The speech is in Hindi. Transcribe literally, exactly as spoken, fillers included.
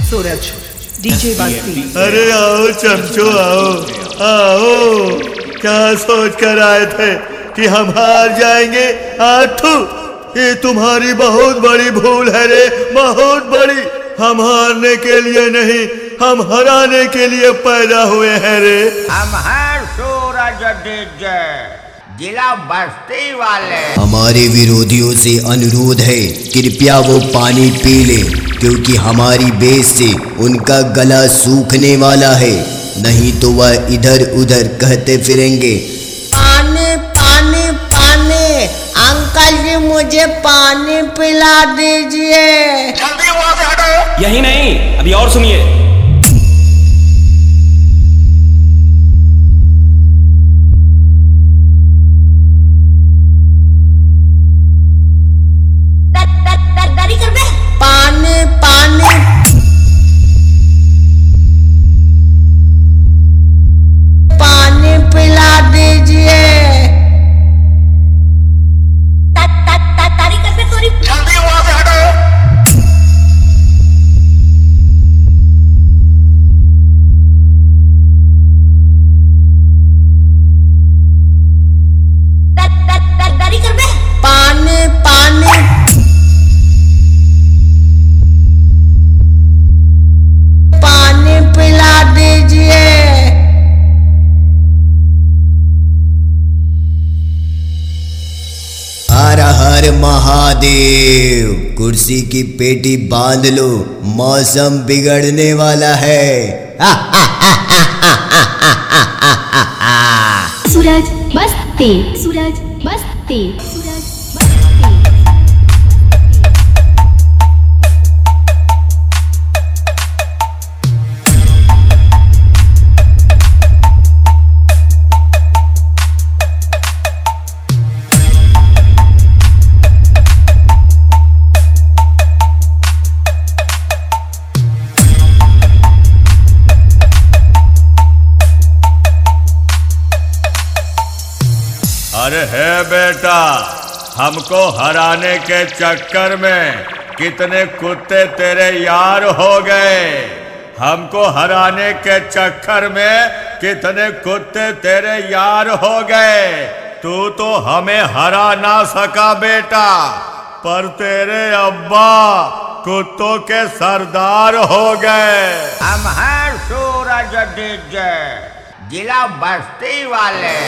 सूरज डीजे बस्ती। अरे आओ चमचो आओ आओ, क्या सोच कर आए थे कि हम हार जाएंगे? आठू, ये तुम्हारी बहुत बड़ी भूल है रे, बहुत बड़ी। हम हारने के लिए नहीं, हम हराने के लिए पैदा हुए हैं रे। हम हैं सूरज डीजे, जिला बस्ती वाले। हमारे विरोधियों से अनुरोध है, कृपया वो पानी पी ले, क्योंकि हमारी बेस से उनका गला सूखने वाला है, नहीं तो वह इधर उधर कहते फिरेंगे पानी पानी पानी। अंकल जी मुझे पानी पिला दीजिए। जल्दी वहाँ से हटो। यही नहीं, अभी और सुनिए। पानी पानी पानी पिला दीजिए। जल्दी वहाँ से हटो। पानी पानी पानी पिला दीजिए। हर हर महादेव। कुर्सी की पेटी बांध लो, मौसम बिगड़ने वाला है। सूरज बस्ती, सूरज बस्ती, सूरज बस्ती। अरे है बेटा, हमको हराने के चक्कर में कितने कुत्ते तेरे यार हो गए। हमको हराने के चक्कर में कितने कुत्ते तेरे यार हो गए। तू तो हमें हरा ना सका बेटा, पर तेरे अब्बा कुत्तों के सरदार हो गए। हम हैं सूरज डीजे, जिला बस्ती वाले।